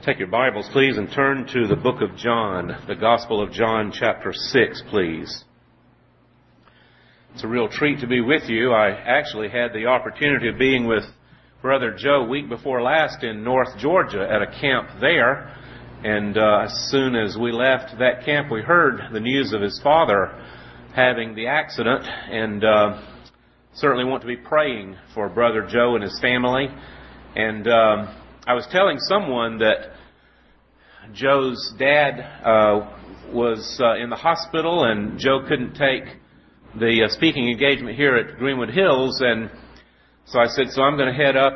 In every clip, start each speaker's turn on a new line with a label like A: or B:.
A: Take your Bibles, please, and turn to the book of John, the Gospel of John, chapter 6, please. It's a real treat to be with you. I actually had the opportunity of being with Brother Joe week before last in North Georgia at a camp there. And as soon as we left that camp, we heard the news of his father having the accident, and certainly want to be praying for Brother Joe and his family. And I was telling someone that Joe's dad was in the hospital, and Joe couldn't take the speaking engagement here at Greenwood Hills, and so I said, so I'm going to head up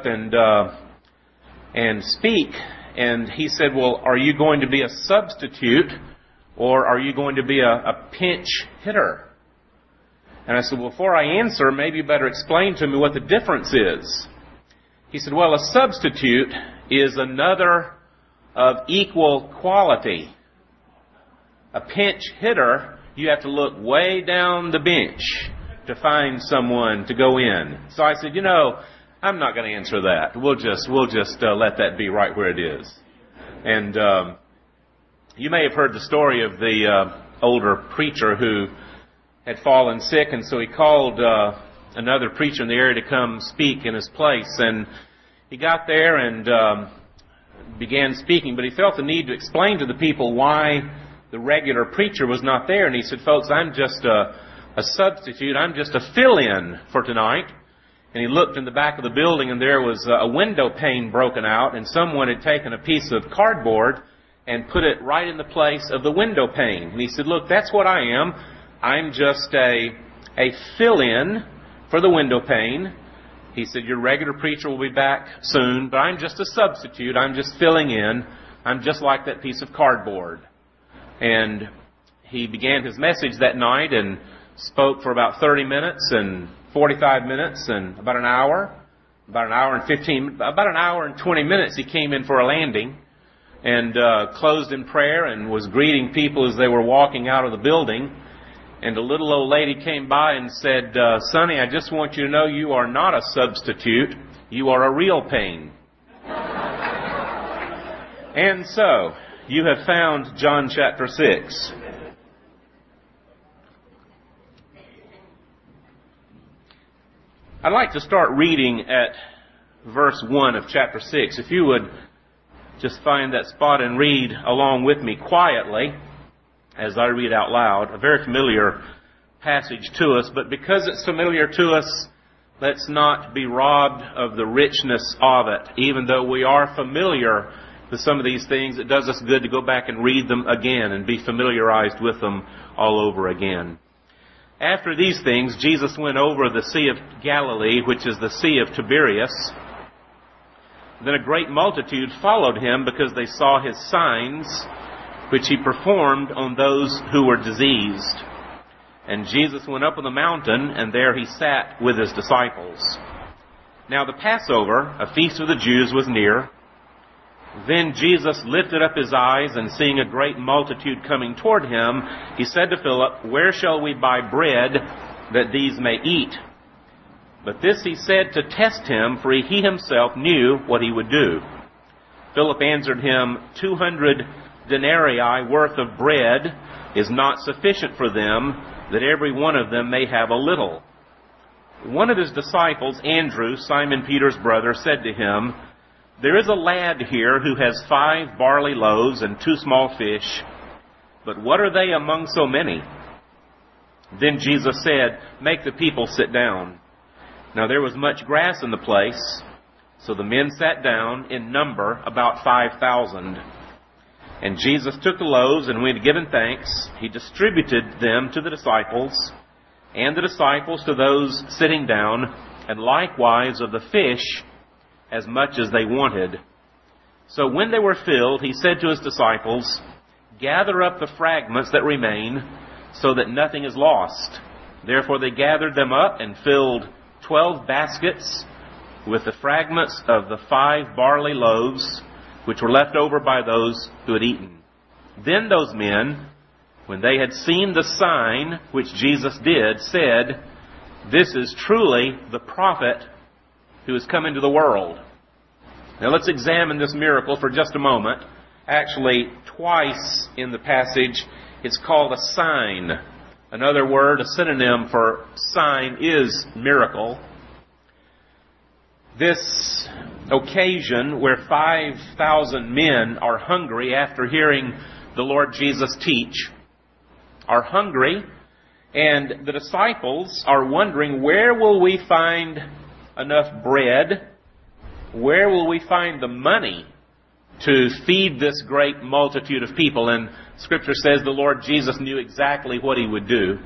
A: and speak. And he said, well, are you going to be a substitute, or are you going to be a pinch hitter? And I said, well, before I answer, maybe you better explain to me what the difference is. He said, well, a substitute is another of equal quality. A pinch hitter, you have to look way down the bench to find someone to go in. So I said, I'm not going to answer that. We'll just let that be right where it is. And you may have heard the story of the older preacher who had fallen sick, and so he called another preacher in the area to come speak in his place. And he got there and began speaking, but he felt the need to explain to the people why the regular preacher was not there. And he said, folks, I'm just a substitute. I'm just a fill-in for tonight. And he looked in the back of the building, and there was a window pane broken out, and someone had taken a piece of cardboard and put it right in the place of the window pane. And he said, look, that's what I am. I'm just a fill-in for the window pane. He said, your regular preacher will be back soon, but I'm just a substitute. I'm just filling in. I'm just like that piece of cardboard. And he began his message that night and spoke for about 30 minutes and 45 minutes and about an hour and 20 minutes. He came in for a landing and closed in prayer and was greeting people as they were walking out of the building. And a little old lady came by and said, Sonny, I just want you to know you are not a substitute. You are a real pain. And so, you have found John chapter 6. I'd like to start reading at verse 1 of chapter 6. If you would just find that spot and read along with me quietly as I read out loud. A very familiar passage to us, but because it's familiar to us, let's not be robbed of the richness of it. Even though we are familiar with some of these things, it does us good to go back and read them again and be familiarized with them all over again. After these things, Jesus went over the Sea of Galilee, which is the Sea of Tiberias. Then a great multitude followed him because they saw his signs, which he performed on those who were diseased. And Jesus went up on the mountain, and there he sat with his disciples. Now the Passover, a feast of the Jews, was near. Then Jesus lifted up his eyes, and seeing a great multitude coming toward him, he said to Philip, where shall we buy bread that these may eat? But this he said to test him, for he himself knew what he would do. Philip answered him, 200 denarii worth of bread is not sufficient for them, that every one of them may have a little. One of his disciples, Andrew, Simon Peter's brother, said to him, there is a lad here who has 5 barley loaves and 2 small fish, but what are they among so many? Then Jesus said, make the people sit down. Now there was much grass in the place, so the men sat down, in number about 5,000. And Jesus took the loaves, and when he had given thanks, he distributed them to the disciples, and the disciples to those sitting down, and likewise of the fish, as much as they wanted. So when they were filled, he said to his disciples, gather up the fragments that remain, so that nothing is lost. Therefore they gathered them up and filled 12 baskets with the fragments of the 5 barley loaves, which were left over by those who had eaten. Then those men, when they had seen the sign which Jesus did, said, this is truly the prophet who has come into the world. Now let's examine this miracle for just a moment. Actually, twice in the passage, it's called a sign. Another word, a synonym for sign, is miracle. This occasion where 5,000 men are hungry after hearing the Lord Jesus teach, are hungry, and the disciples are wondering, where will we find enough bread? Where will we find the money to feed this great multitude of people? And Scripture says the Lord Jesus knew exactly what He would do.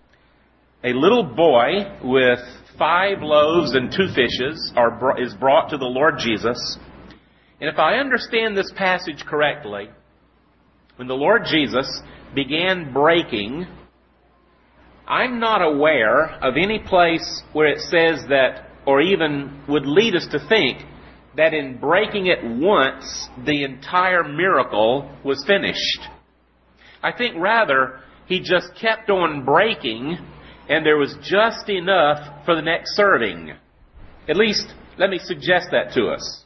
A: A little boy with 5 loaves and 2 fishes is brought to the Lord Jesus. And if I understand this passage correctly, when the Lord Jesus began breaking, I'm not aware of any place where it says that, or even would lead us to think, that in breaking it once, the entire miracle was finished. I think rather, He just kept on breaking, and there was just enough for the next serving. At least, let me suggest that to us.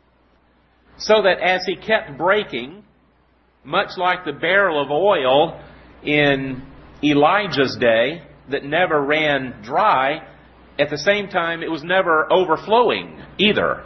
A: So that as He kept breaking, much like the barrel of oil in Elijah's day that never ran dry, at the same time it was never overflowing either.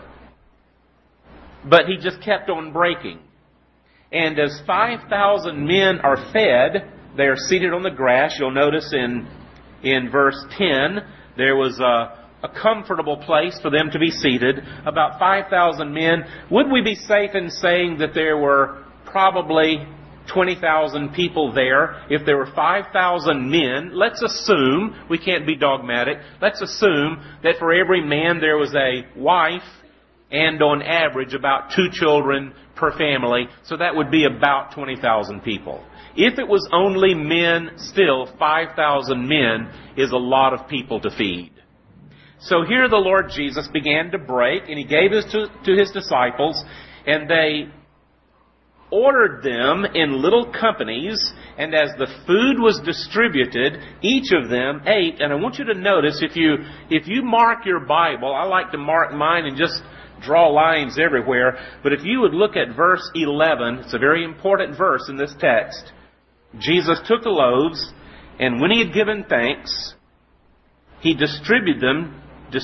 A: But He just kept on breaking. And as 5,000 men are fed, they are seated on the grass. You'll notice in verse 10, there was a comfortable place for them to be seated. About 5,000 men. Would we be safe in saying that there were probably 20,000 people there? If there were 5,000 men, let's assume, we can't be dogmatic, let's assume that for every man there was a wife, and on average about 2 children per family. So that would be about 20,000 people. If it was only men, still 5,000 men is a lot of people to feed. So here the Lord Jesus began to break, and He gave this to His disciples, and they ordered them in little companies, and as the food was distributed, each of them ate. And I want you to notice, if you mark your Bible, I like to mark mine and just draw lines everywhere, but if you would look at verse 11, it's a very important verse in this text. Jesus took the loaves, and when He had given thanks, He distributed them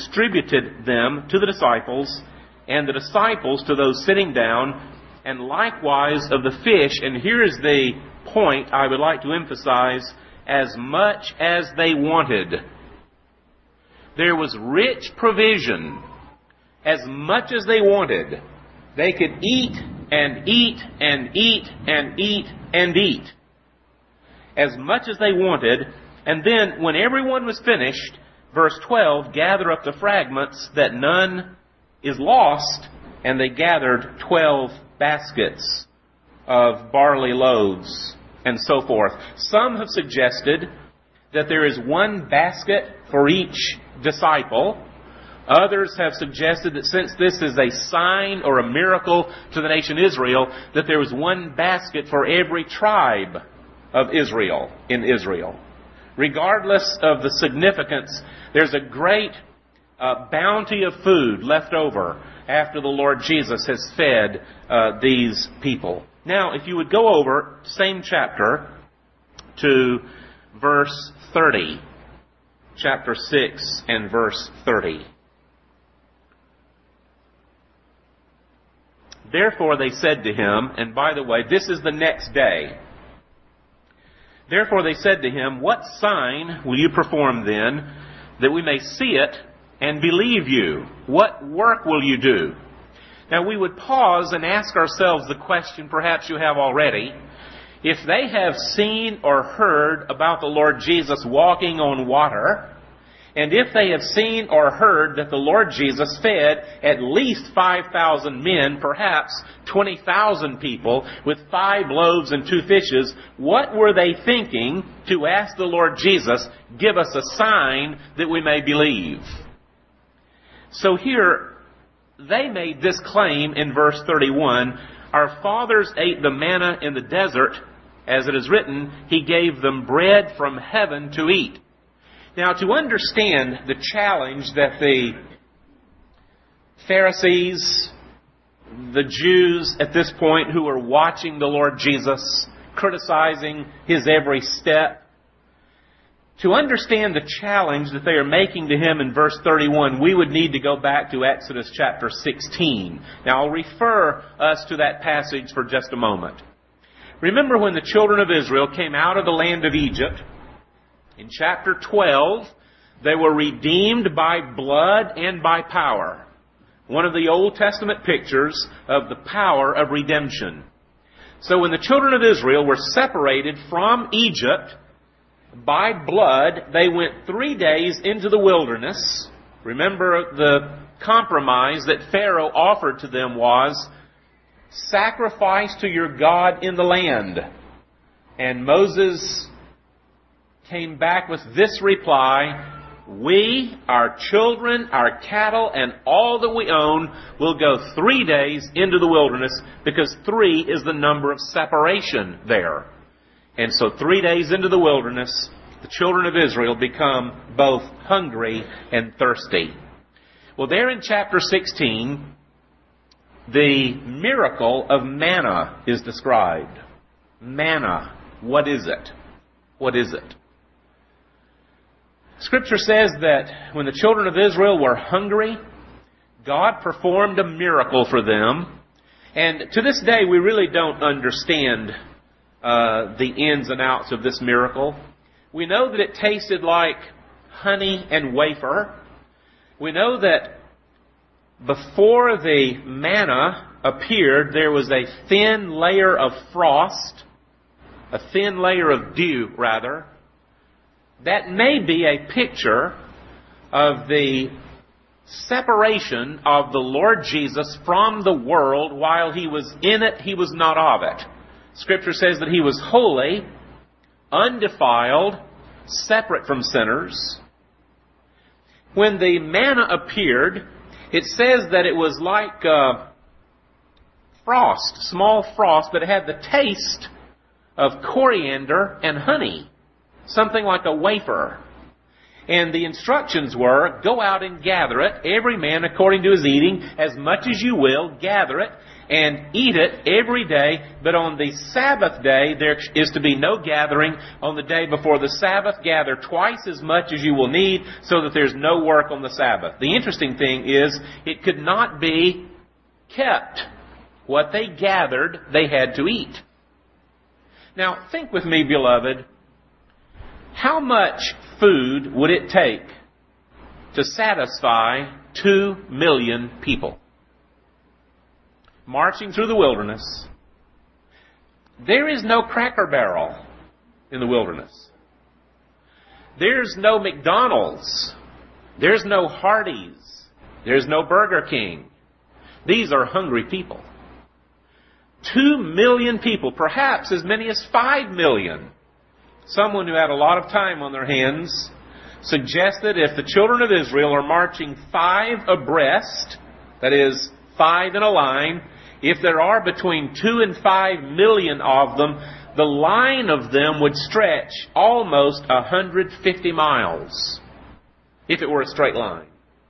A: to the disciples, and the disciples to those sitting down, and likewise of the fish. And here is the point I would like to emphasize: as much as they wanted. There was rich provision. As much as they wanted. They could eat and eat and eat and eat and eat. As much as they wanted. And then when everyone was finished, verse 12, gather up the fragments that none is lost. And they gathered 12 baskets of barley loaves and so forth. Some have suggested that there is 1 basket for each disciple. Others have suggested that since this is a sign or a miracle to the nation Israel, that there was 1 basket for every tribe of Israel in Israel. Regardless of the significance, there's a great bounty of food left over after the Lord Jesus has fed these people. Now, if you would go over, same chapter, to verse 30. Chapter 6 and verse 30. Therefore they said to Him, and by the way, this is the next day. Therefore they said to Him, what sign will you perform then, that we may see it and believe you? What work will you do? Now we would pause and ask ourselves the question perhaps you have already. If they have seen or heard about the Lord Jesus walking on water, and if they have seen or heard that the Lord Jesus fed at least 5,000 men, perhaps 20,000 people, with 5 loaves and 2 fishes, what were they thinking to ask the Lord Jesus, give us a sign that we may believe? So here, they made this claim in verse 31, our fathers ate the manna in the desert, as it is written, He gave them bread from heaven to eat. Now, to understand the challenge that the Pharisees the Jews at this point who were watching the Lord Jesus, criticizing His every step. To understand the challenge that they are making to Him in verse 31, we would need to go back to Exodus chapter 16. Now, I'll refer us to that passage for just a moment. Remember when the children of Israel came out of the land of Egypt, in chapter 12, they were redeemed by blood and by power. One of the Old Testament pictures of the power of redemption. So when the children of Israel were separated from Egypt by blood, they went 3 days into the wilderness. Remember, the compromise that Pharaoh offered to them was, sacrifice to your God in the land. And Moses came back with this reply, we, our children, our cattle, and all that we own will go 3 days into the wilderness, because 3 is the number of separation there. And so 3 days into the wilderness, the children of Israel become both hungry and thirsty. Well, there in chapter 16, the miracle of manna is described. Manna, what is it? What is it? Scripture says that when the children of Israel were hungry, God performed a miracle for them. And to this day, we really don't understand the ins and outs of this miracle. We know that it tasted like honey and wafer. We know that before the manna appeared, there was a thin layer of frost, a thin layer of dew, rather. That may be a picture of the separation of the Lord Jesus from the world. While He was in it, He was not of it. Scripture says that He was holy, undefiled, separate from sinners. When the manna appeared, it says that it was like frost, small frost, but it had the taste of coriander and honey. Something like a wafer. And the instructions were, go out and gather it, every man according to his eating, as much as you will, gather it, and eat it every day. But on the Sabbath day, there is to be no gathering. On the day before the Sabbath, gather twice as much as you will need, so that there's no work on the Sabbath. The interesting thing is, it could not be kept. What they gathered, they had to eat. Now, think with me, beloved. How much food would it take to satisfy 2 million people? Marching through the wilderness. There is no Cracker Barrel in the wilderness. There's no McDonald's. There's no Hardee's. There's no Burger King. These are hungry people. 2 million people, perhaps as many as 5 million. Someone who had a lot of time on their hands suggested if the children of Israel are marching 5 abreast, that is, 5 in a line, if there are between 2 and 5 million of them, the line of them would stretch almost 150 miles, if it were a straight line.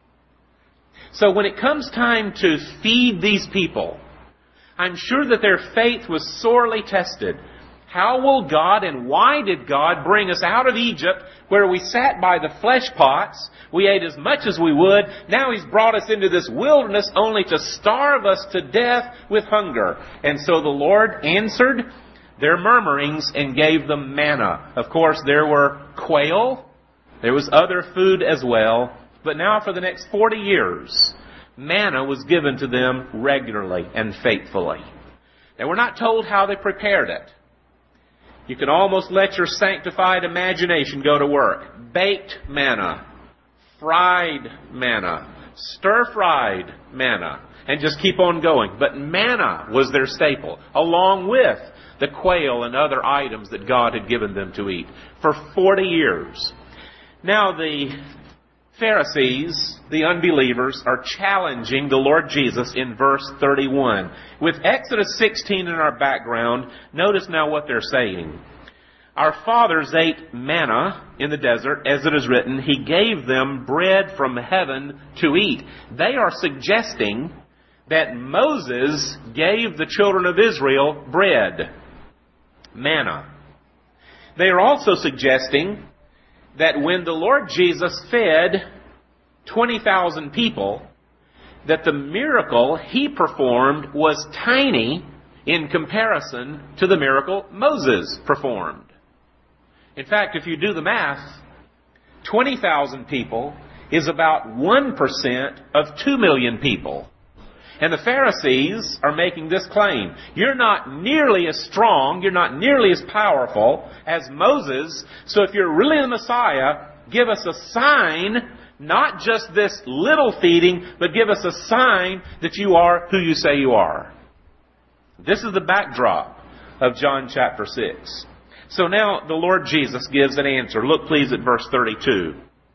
A: So when it comes time to feed these people, I'm sure that their faith was sorely tested. How will God and why did God bring us out of Egypt, where we sat by the flesh pots, we ate as much as we would, now He's brought us into this wilderness only to starve us to death with hunger? And so the Lord answered their murmurings and gave them manna. Of course, there were quail, there was other food as well, but now for the next 40 years, manna was given to them regularly and faithfully. Now we're not told how they prepared it. You can almost let your sanctified imagination go to work. Baked manna, fried manna, stir-fried manna, and just keep on going. But manna was their staple, along with the quail and other items that God had given them to eat for 40 years. Now the Pharisees, the unbelievers, are challenging the Lord Jesus in verse 31. With Exodus 16 in our background, notice now what they're saying. Our fathers ate manna in the desert, as it is written, He gave them bread from heaven to eat. They are suggesting that Moses gave the children of Israel bread, manna. They are also suggesting that when the Lord Jesus fed 20,000 people, that the miracle He performed was tiny in comparison to the miracle Moses performed. In fact, if you do the math, 20,000 people is about 1% of 2 million people. And the Pharisees are making this claim. You're not nearly as strong, you're not nearly as powerful as Moses, so if you're really the Messiah, give us a sign, not just this little feeding, but give us a sign that you are who you say you are. This is the backdrop of John chapter 6. So now the Lord Jesus gives an answer. Look please at verse 32.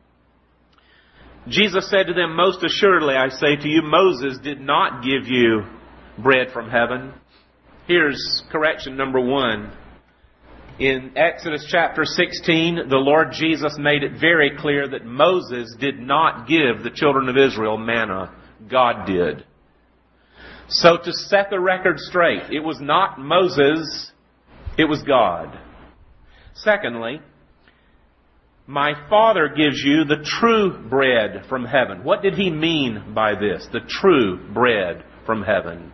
A: Jesus said to them, "Most assuredly I say to you, Moses did not give you bread from heaven." Here's correction number 1. In Exodus chapter 16, the Lord Jesus made it very clear that Moses did not give the children of Israel manna. God did. So to set the record straight, it was not Moses, it was God. Secondly, my Father gives you the true bread from heaven. What did He mean by this? The true bread from heaven.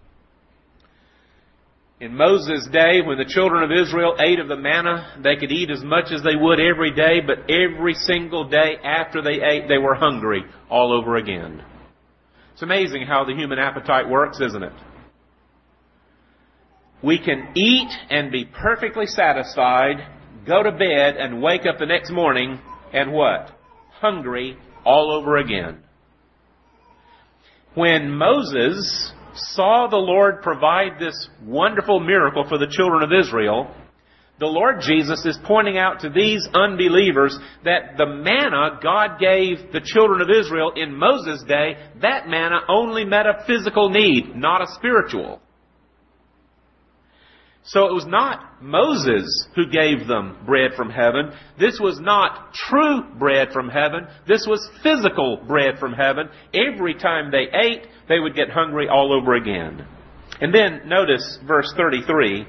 A: In Moses' day, when the children of Israel ate of the manna, they could eat as much as they would every day, but every single day after they ate, they were hungry all over again. It's amazing how the human appetite works, isn't it? We can eat and be perfectly satisfied, go to bed and wake up the next morning and what? Hungry all over again. When Moses saw the Lord provide this wonderful miracle for the children of Israel, the Lord Jesus is pointing out to these unbelievers that the manna God gave the children of Israel in Moses' day, that manna only met a physical need, not a spiritual. So it was not Moses who gave them bread from heaven. This was not true bread from heaven. This was physical bread from heaven. Every time they ate, they would get hungry all over again. And then notice verse 33.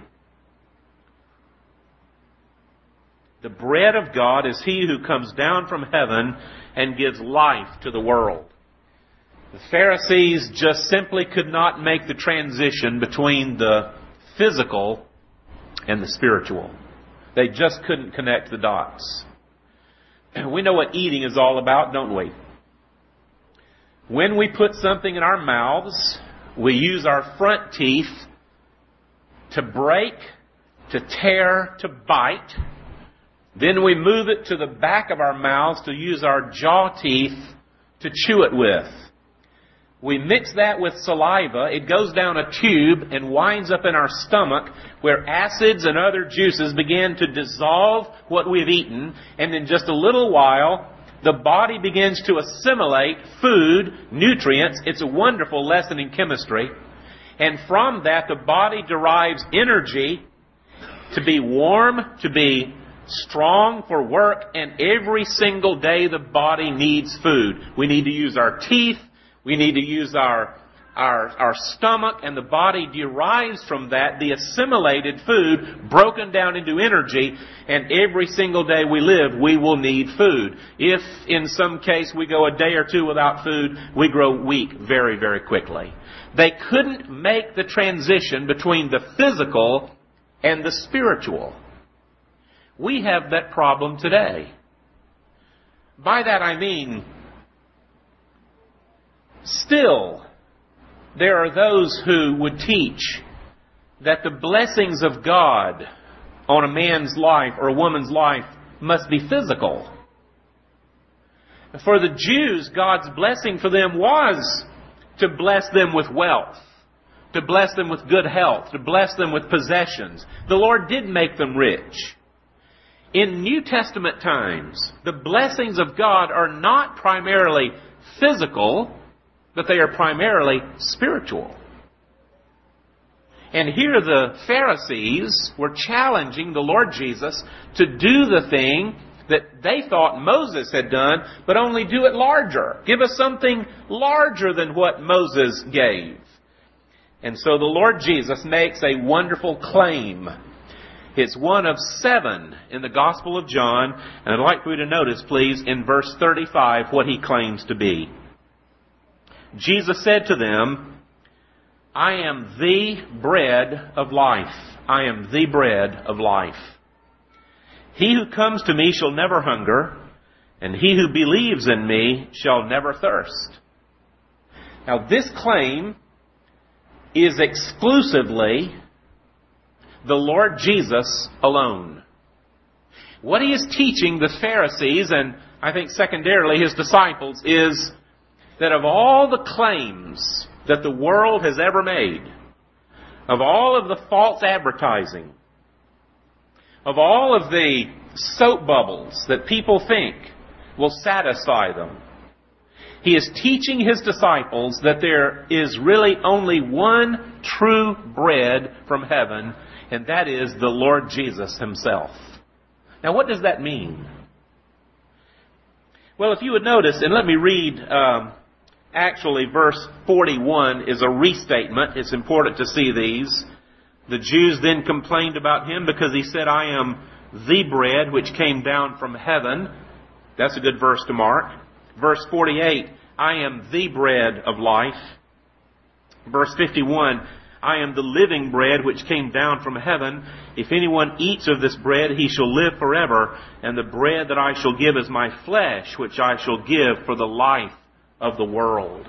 A: The bread of God is He who comes down from heaven and gives life to the world. The Pharisees just simply could not make the transition between the physical and the spiritual. They just couldn't connect the dots. We know what eating is all about, don't we? When we put something in our mouths, we use our front teeth to break, to tear, to bite. Then we move it to the back of our mouths to use our jaw teeth to chew it with. We mix that with saliva. It goes down a tube and winds up in our stomach where acids and other juices begin to dissolve what we've eaten. And in just a little while, the body begins to assimilate food, nutrients. It's a wonderful lesson in chemistry. And from that, the body derives energy to be warm, to be strong for work. And every single day, the body needs food. We need to use our teeth. We need to use our stomach, and the body derives from that the assimilated food broken down into energy, and every single day we live, we will need food. If in some case we go a day or two without food, we grow weak very, very quickly. They couldn't make the transition between the physical and the spiritual. We have that problem today. By that I mean, still, there are those who would teach that the blessings of God on a man's life or a woman's life must be physical. For the Jews, God's blessing for them was to bless them with wealth, to bless them with good health, to bless them with possessions. The Lord did make them rich. In New Testament times, the blessings of God are not primarily physical, but they are primarily spiritual. And here the Pharisees were challenging the Lord Jesus to do the thing that they thought Moses had done, but only do it larger. Give us something larger than what Moses gave. And so the Lord Jesus makes a wonderful claim. It's one of 7 in the Gospel of John, and I'd like for you to notice, please, in verse 35, what he claims to be. Jesus said to them, I am the bread of life. I am the bread of life. He who comes to me shall never hunger, and he who believes in me shall never thirst. Now, this claim is exclusively the Lord Jesus alone. What he is teaching the Pharisees, and I think secondarily his disciples, is that of all the claims that the world has ever made, of all of the false advertising, of all of the soap bubbles that people think will satisfy them, he is teaching his disciples that there is really only one true bread from heaven, and that is the Lord Jesus himself. Now, what does that mean? Well, if you would notice, and let me read, actually verse 41 is a restatement. It's important to see these. The Jews then complained about him because he said, I am the bread which came down from heaven. That's a good verse to mark. Verse 48, I am the bread of life. Verse 51, I am the living bread which came down from heaven. If anyone eats of this bread, he shall live forever. And the bread that I shall give is my flesh, which I shall give for the life of the world.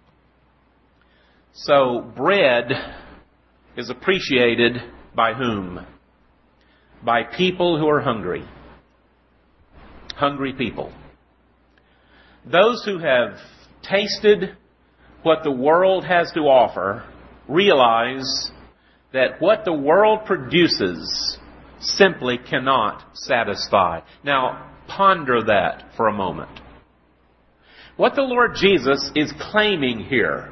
A: So, bread is appreciated by whom? By people who are hungry. Hungry people. Those who have tasted what the world has to offer realize that what the world produces simply cannot satisfy. Now, ponder that for a moment. What the Lord Jesus is claiming here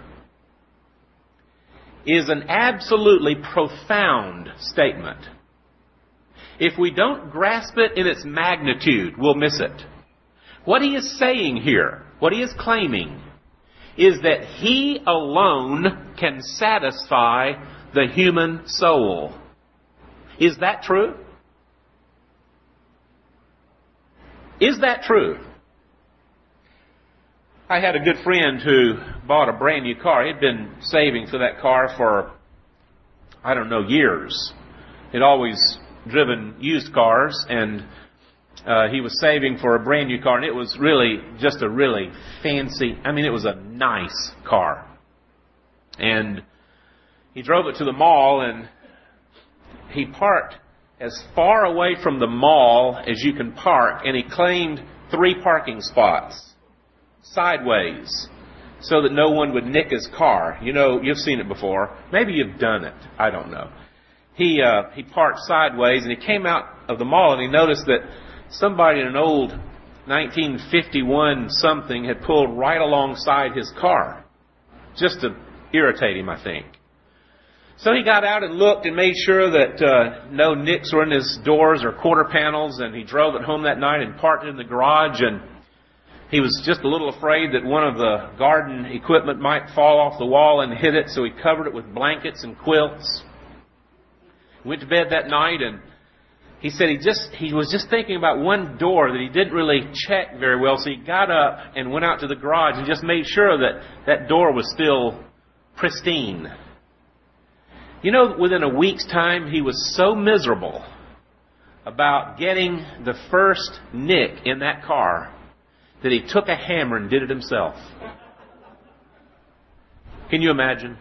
A: is an absolutely profound statement. If we don't grasp it in its magnitude, we'll miss it. What he is saying here, what he is claiming, is that he alone can satisfy the human soul. Is that true? Is that true? I had a good friend who bought a brand new car. He'd been saving for that car for, years. He'd always driven used cars, and he was saving for a brand new car, and it was really just a really fancy, it was a nice car. And he drove it to the mall, and he parked as far away from the mall as you can park, and he claimed 3 parking spots sideways so that no one would nick his car. You've seen it before. Maybe you've done it. I don't know. He parked sideways, and he came out of the mall, and he noticed that somebody in an old 1951 something had pulled right alongside his car, just to irritate him, I think. So he got out and looked and made sure that no nicks were in his doors or quarter panels, and he drove it home that night and parked it in the garage, and he was just a little afraid that one of the garden equipment might fall off the wall and hit it, so he covered it with blankets and quilts. Went to bed that night, and he said he was just thinking about one door that he didn't really check very well, so he got up and went out to the garage and just made sure that that door was still pristine. Within a week's time, he was so miserable about getting the first nick in that car that he took a hammer and did it himself. Can you imagine?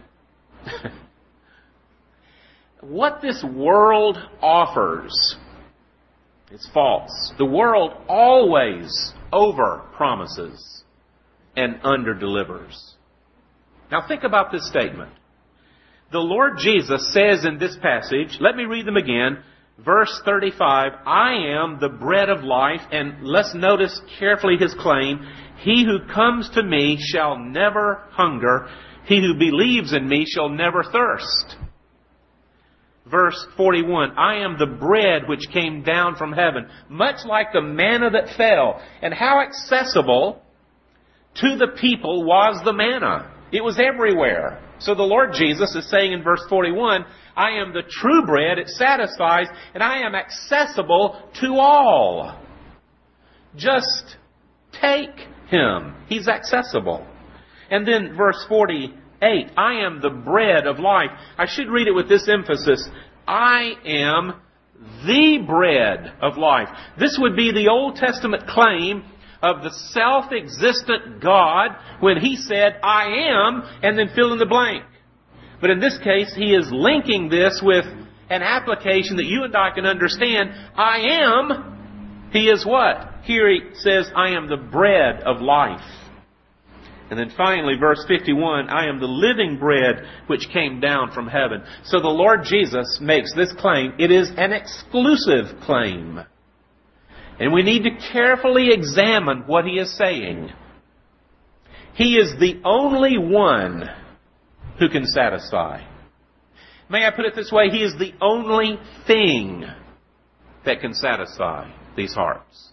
A: What this world offers is false. The world always over-promises and under-delivers. Now think about this statement. The Lord Jesus says in this passage, let me read them again, verse 35, I am the bread of life, and let's notice carefully his claim, he who comes to me shall never hunger, he who believes in me shall never thirst. verse 41, I am the bread which came down from heaven, much like the manna that fell. And how accessible to the people was the manna? It was everywhere. So the Lord Jesus is saying in verse 41, I am the true bread, it satisfies, and I am accessible to all. Just take Him. He's accessible. And then verse 48, I am the bread of life. I should read it with this emphasis. I am the bread of life. This would be the Old Testament claim of the self-existent God when He said, I am, and then fill in the blank. But in this case, He is linking this with an application that you and I can understand. I am, He is what? Here He says, I am the bread of life. And then finally, verse 51, I am the living bread which came down from heaven. So the Lord Jesus makes this claim. It is an exclusive claim. And we need to carefully examine what He is saying. He is the only one who can satisfy. May I put it this way? He is the only thing that can satisfy these hearts.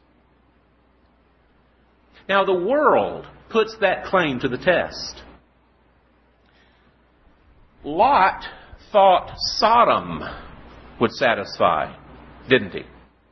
A: Now the world puts that claim to the test. Lot thought Sodom would satisfy, didn't he?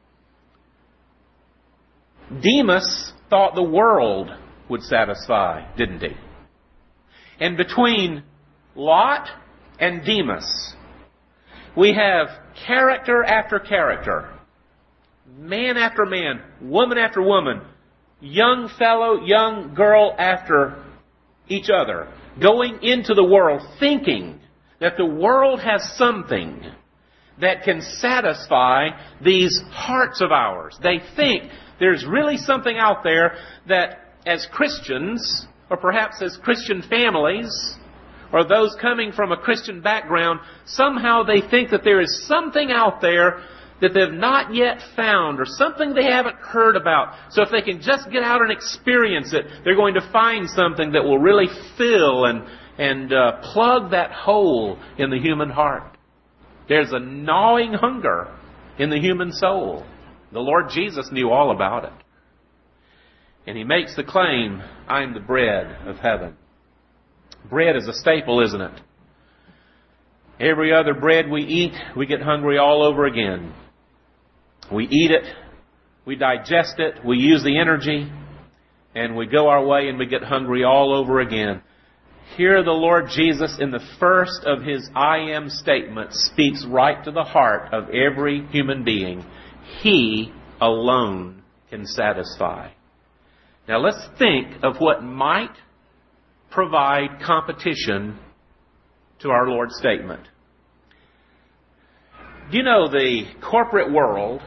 A: Demas thought the world would satisfy, didn't he? And between Lot and Demas, we have character after character, man after man, woman after woman, young fellow, young girl after each other, going into the world thinking that the world has something that can satisfy these hearts of ours. They think there's really something out there that as Christians, or perhaps as Christian families, or those coming from a Christian background, somehow they think that there is something out there that they've not yet found, or something they haven't heard about. So if they can just get out and experience it, they're going to find something that will really fill and plug that hole in the human heart. There's a gnawing hunger in the human soul. The Lord Jesus knew all about it. And He makes the claim, I am the bread of heaven. Bread is a staple, isn't it? Every other bread we eat, we get hungry all over again. We eat it, we digest it, we use the energy, and we go our way and we get hungry all over again. Here the Lord Jesus, in the first of His I am statement, speaks right to the heart of every human being. He alone can satisfy. Now let's think of what might provide competition to our Lord's statement. You know, the corporate world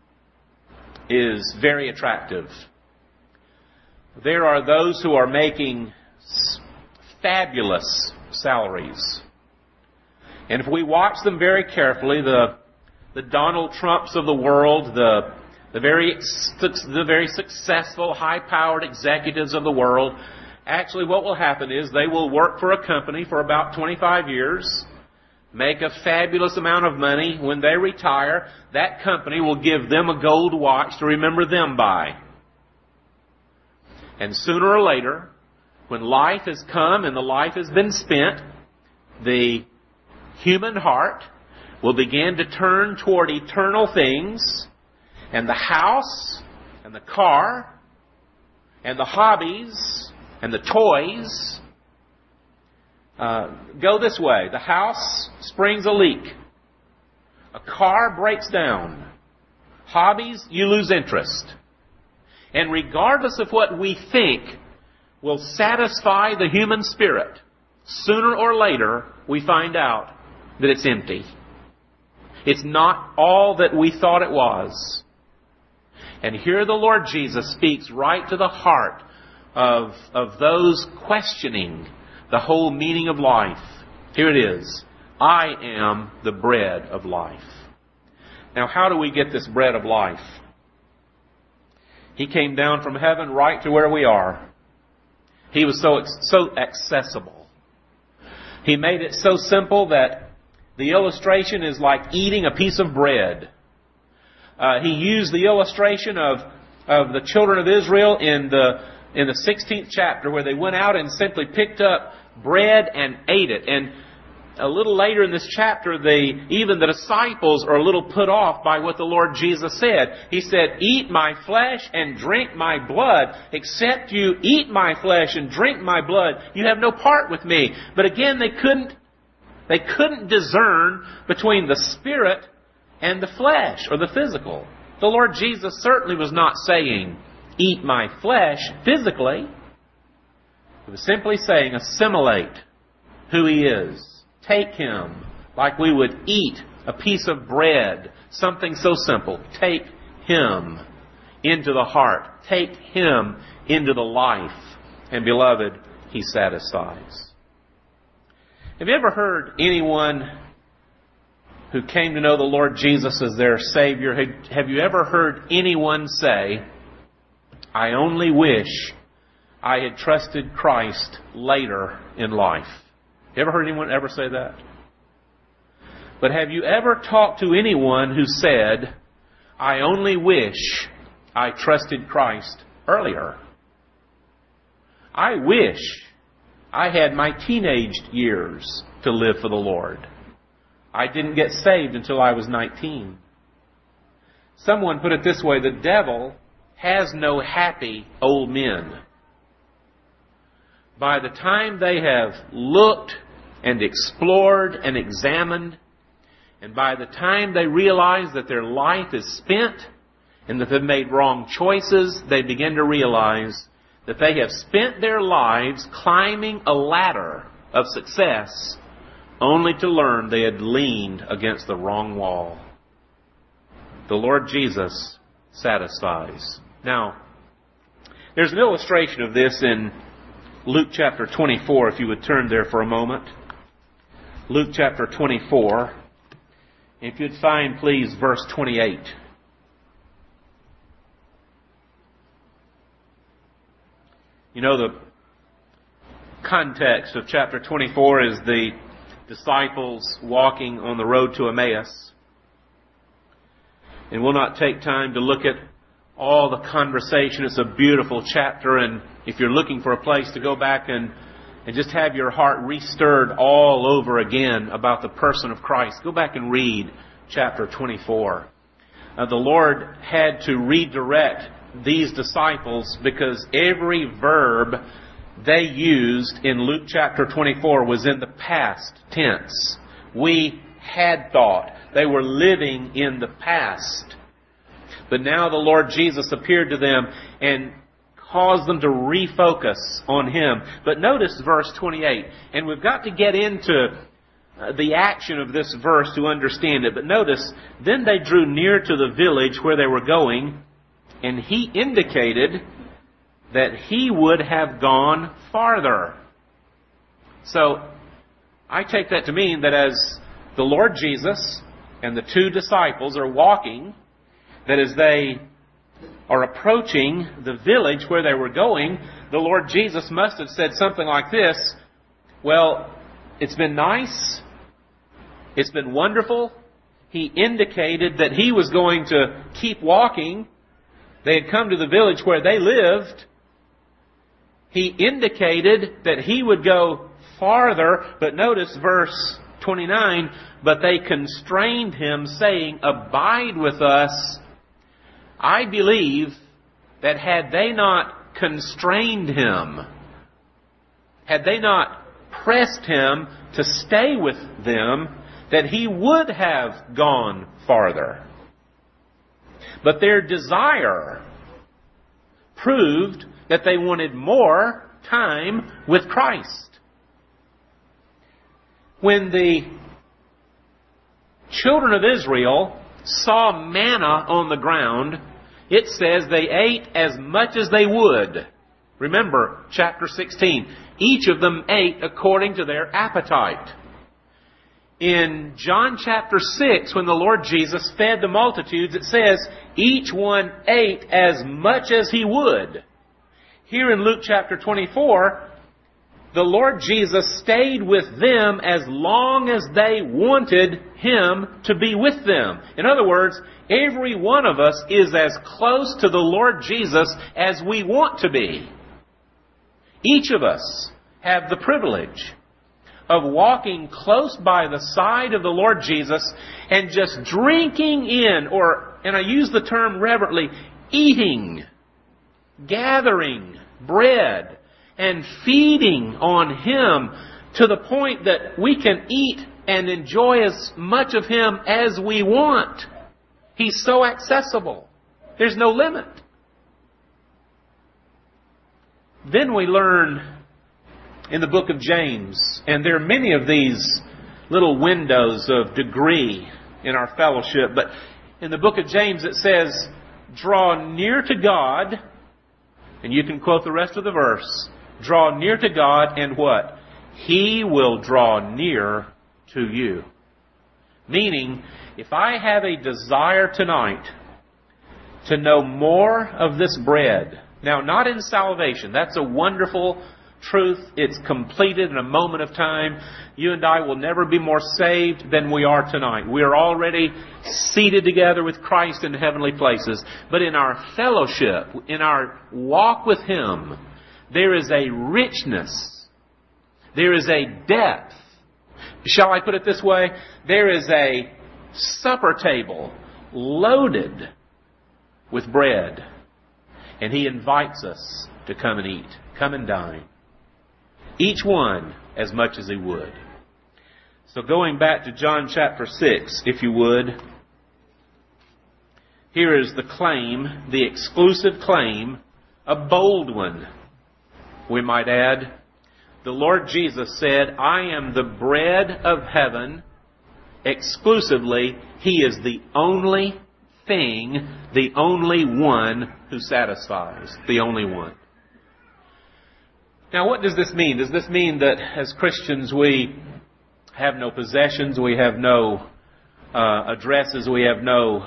A: is very attractive. There are those who are making fabulous salaries. And if we watch them very carefully, the Donald Trumps of the world, the very successful, high-powered executives of the world, actually what will happen is they will work for a company for about 25 years, make a fabulous amount of money. When they retire, that company will give them a gold watch to remember them by. And sooner or later, when life has come and the life has been spent, the human heart will begin to turn toward eternal things, and the house and the car and the hobbies and the toys go this way. The house springs a leak. A car breaks down. Hobbies, you lose interest. And regardless of what we think will satisfy the human spirit, sooner or later we find out that it's empty. It's not all that we thought it was. And here the Lord Jesus speaks right to the heart of those questioning the whole meaning of life. Here it is. I am the bread of life. Now, how do we get this bread of life? He came down from heaven right to where we are. He was so accessible. He made it so simple that the illustration is like eating a piece of bread. He used the illustration of the children of Israel in the 16th chapter, where they went out and simply picked up bread and ate it. And a little later in this chapter, even the disciples are a little put off by what the Lord Jesus said. He said, "Eat my flesh and drink my blood. Except you eat my flesh and drink my blood, you have no part with me." But again, they couldn't discern between the spirit and the flesh, or the physical. The Lord Jesus certainly was not saying, "Eat my flesh" physically. He was simply saying, assimilate who He is. Take Him like we would eat a piece of bread, something so simple. Take Him into the heart. Take Him into the life. And beloved, He satisfies. Have you ever heard anyone who came to know the Lord Jesus as their Savior, have you ever heard anyone say, "I only wish I had trusted Christ later in life"? You ever heard anyone ever say that? But have you ever talked to anyone who said, "I only wish I trusted Christ earlier"? I wish I had my teenage years to live for the Lord. I didn't get saved until I was 19. Someone put it this way: the devil has no happy old men. By the time they have looked and explored and examined, and by the time they realize that their life is spent and that they've made wrong choices, they begin to realize that they have spent their lives climbing a ladder of success only to learn they had leaned against the wrong wall. The Lord Jesus satisfies. Now, there's an illustration of this in Luke chapter 24, if you would turn there for a moment. Luke chapter 24. If you'd find, please, verse 28. You know, the context of chapter 24 is the disciples walking on the road to Emmaus. And we'll not take time to look at all the conversation. It's a beautiful chapter, and if you're looking for a place to go back and just have your heart restirred all over again about the person of Christ, go back and read chapter 24. The Lord had to redirect these disciples because every verb they used in Luke chapter 24 was in the past tense. We had thought. They were living in the past. But now the Lord Jesus appeared to them and caused them to refocus on Him. But notice verse 28. And we've got to get into the action of this verse to understand it. But notice, then they drew near to the village where they were going, and He indicated that He would have gone farther. So, I take that to mean that as the Lord Jesus and the two disciples are walking, that as they are approaching the village where they were going, the Lord Jesus must have said something like this: "Well, it's been nice. It's been wonderful." He indicated that He was going to keep walking. They had come to the village where they lived. He indicated that He would go farther. But notice verse 29, "But they constrained Him, saying, 'Abide with us.' I believe that had they not constrained Him, had they not pressed Him to stay with them, that He would have gone farther. But their desire proved that they wanted more time with Christ. When the children of Israel saw manna on the ground, it says they ate as much as they would. Remember, chapter 16. Each of them ate according to their appetite. In John chapter 6, when the Lord Jesus fed the multitudes, it says each one ate as much as he would. Here in Luke chapter 24, the Lord Jesus stayed with them as long as they wanted Him to be with them. In other words, every one of us is as close to the Lord Jesus as we want to be. Each of us have the privilege of walking close by the side of the Lord Jesus and just drinking in, and I use the term reverently, eating, gathering bread and feeding on Him to the point that we can eat and enjoy as much of Him as we want. He's so accessible. There's no limit. Then we learn in the book of James, and there are many of these little windows of degree in our fellowship, but in the book of James it says, draw near to God, and you can quote the rest of the verse, draw near to God, and what? He will draw near to you. Meaning, if I have a desire tonight to know more of this bread, now not in salvation, that's a wonderful truth. It's completed in a moment of time. You and I will never be more saved than we are tonight. We are already seated together with Christ in heavenly places. But in our fellowship, in our walk with Him, there is a richness. There is a depth. Shall I put it this way? There is a supper table loaded with bread. And He invites us to come and eat. Come and dine. Each one as much as he would. So going back to John chapter 6, if you would. Here is the claim, the exclusive claim, a bold one, we might add. The Lord Jesus said, I am the bread of heaven. Exclusively, He is the only thing, the only one who satisfies. The only one. Now, what does this mean? Does this mean that as Christians we have no possessions, we have no addresses, we have no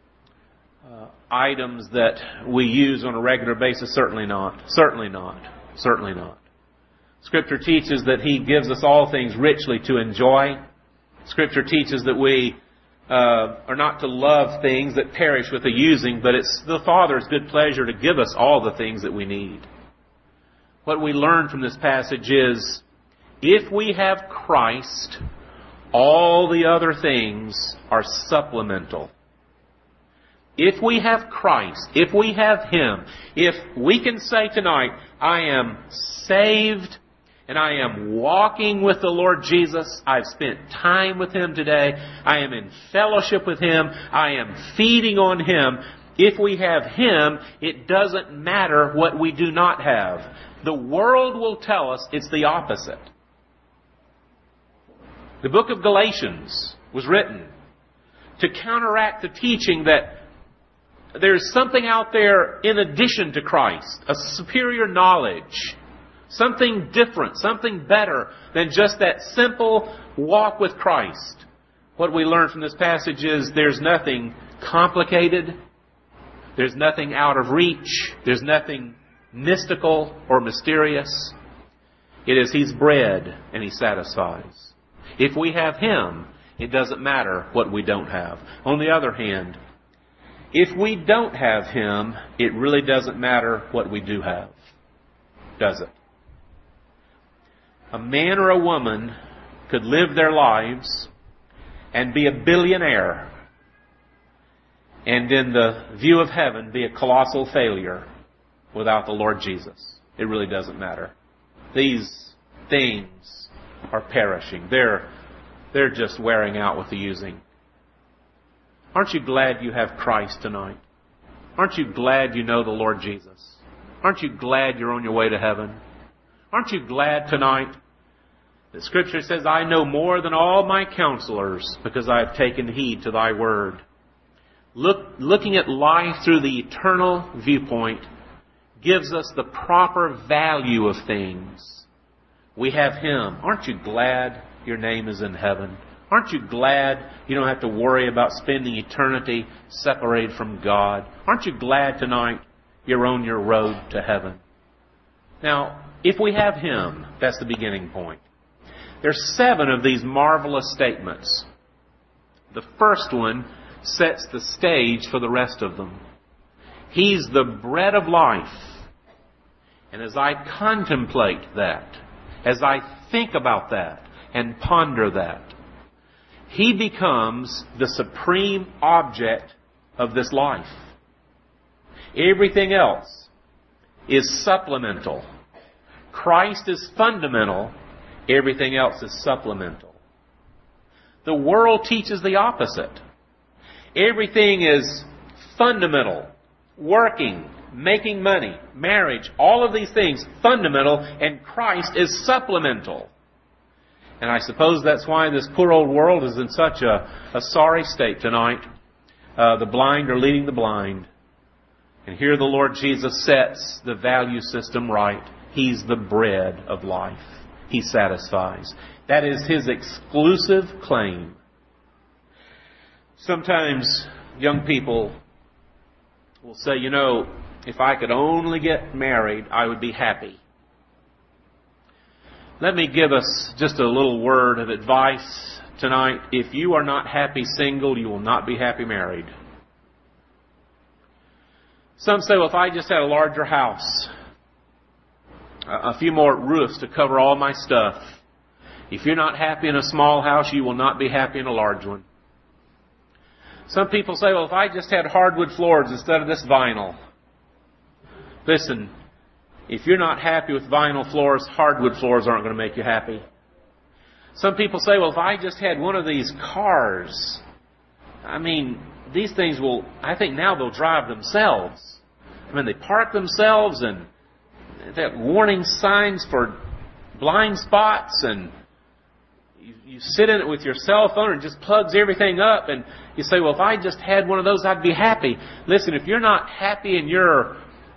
A: items that we use on a regular basis? Certainly not. Certainly not. Certainly not. Scripture teaches that He gives us all things richly to enjoy. Scripture teaches that we are not to love things that perish with the using, but it's the Father's good pleasure to give us all the things that we need. What we learn from this passage is, if we have Christ, all the other things are supplemental. If we have Christ, if we have Him, if we can say tonight, I am saved and I am walking with the Lord Jesus, I've spent time with Him today, I am in fellowship with Him, I am feeding on Him. If we have Him, it doesn't matter what we do not have. The world will tell us it's the opposite. The book of Galatians was written to counteract the teaching that there's something out there in addition to Christ, a superior knowledge, something different, something better than just that simple walk with Christ. What we learn from this passage is there's nothing complicated, there's nothing out of reach, there's nothing mystical or mysterious. It is He's bread and He satisfies. If we have Him, it doesn't matter what we don't have. On the other hand, if we don't have Him, it really doesn't matter what we do have. Does it? A man or a woman could live their lives and be a billionaire, and in the view of heaven be a colossal failure without the Lord Jesus. It really doesn't matter. These things are perishing. They're just wearing out with the using. Aren't you glad you have Christ tonight? Aren't you glad you know the Lord Jesus? Aren't you glad you're on your way to heaven? Aren't you glad tonight that Scripture says, I know more than all my counselors because I have taken heed to Thy word. Looking at life through the eternal viewpoint gives us the proper value of things. We have Him. Aren't you glad your name is in heaven? Aren't you glad you don't have to worry about spending eternity separated from God? Aren't you glad tonight you're on your road to heaven? Now, If we have Him, that's the beginning point. There's 7 of these marvelous statements. The first one sets the stage for the rest of them. He's the bread of life. And as I contemplate that, as I think about that and ponder that, He becomes the supreme object of this life. Everything else is supplemental. Christ is fundamental. Everything else is supplemental. The world teaches the opposite. Everything is fundamental, working, making money, marriage, all of these things fundamental, and Christ is supplemental. And I suppose that's why this poor old world is in such a sorry state tonight. The blind are leading the blind. And here the Lord Jesus sets the value system right. He's the bread of life. He satisfies. That is His exclusive claim. Sometimes young people will say, you know, if I could only get married, I would be happy. Let me give us just a little word of advice tonight. If you are not happy single, you will not be happy married. Some say, well, if I just had a larger house, a few more roofs to cover all my stuff. If you're not happy in a small house, you will not be happy in a large one. Some people say, well, if I just had hardwood floors instead of this vinyl. Listen, if you're not happy with vinyl floors, hardwood floors aren't going to make you happy. Some people say, well, if I just had one of these cars, I mean, these things I think now they'll drive themselves. I mean, they park themselves, and they have warning signs for blind spots, and you sit in it with your cell phone and it just plugs everything up, and you say, well, if I just had one of those, I'd be happy. Listen, if you're not happy in your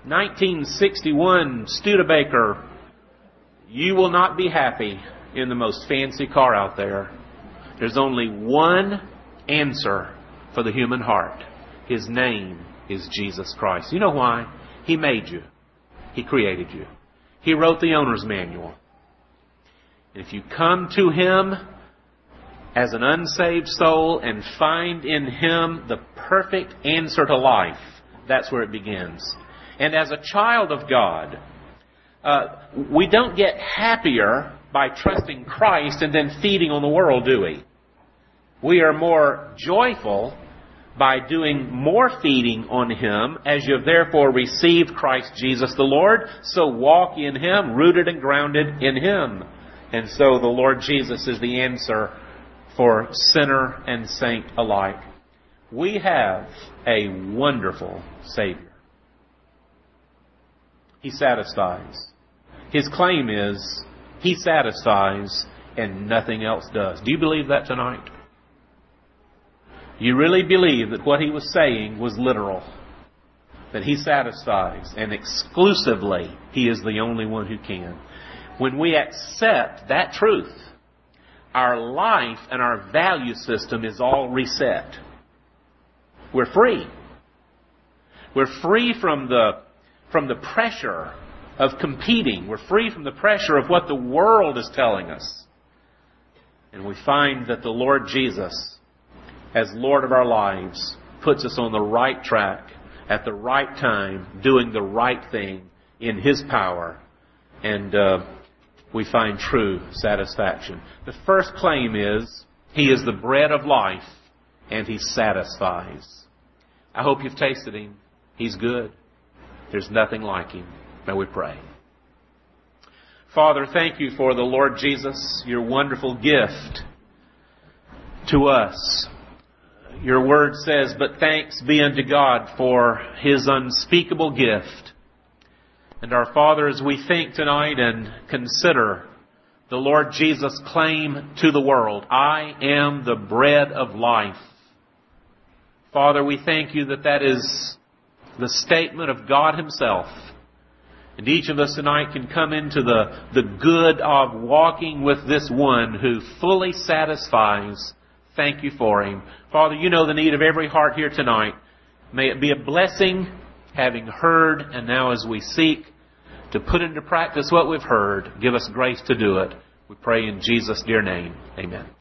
A: 1961 Studebaker, you will not be happy in the most fancy car out there. There's only one answer for the human heart. His name is Jesus Christ. You know why? He made you. He created you. He wrote the owner's manual. And if you come to Him as an unsaved soul and find in Him the perfect answer to life, that's where it begins. And as a child of God, we don't get happier by trusting Christ and then feeding on the world, do we? We are more joyful by doing more feeding on Him, as you have therefore received Christ Jesus the Lord, so walk in Him, rooted and grounded in Him. And so the Lord Jesus is the answer for sinner and saint alike. We have a wonderful Savior. He satisfies. His claim is, He satisfies and nothing else does. Do you believe that tonight? You really believe that what He was saying was literal? That He satisfies, and exclusively He is the only one who can. When we accept that truth, our life and our value system is all reset. We're free. We're free from the pressure of competing. We're free from the pressure of what the world is telling us. And we find that the Lord Jesus, as Lord of our lives, puts us on the right track at the right time, doing the right thing in His power. And we find true satisfaction. The first claim is, He is the bread of life, and He satisfies. I hope you've tasted Him. He's good. There's nothing like Him. May we pray. Father, thank You for the Lord Jesus, Your wonderful gift to us. Your word says, but thanks be unto God for His unspeakable gift. And our Father, as we think tonight and consider the Lord Jesus' claim to the world, I am the bread of life. Father, we thank You that that is the statement of God Himself. And each of us tonight can come into the good of walking with this one who fully satisfies. Thank You for Him. Father, You know the need of every heart here tonight. May it be a blessing, having heard, and now as we seek to put into practice what we've heard. Give us grace to do it. We pray in Jesus' dear name. Amen.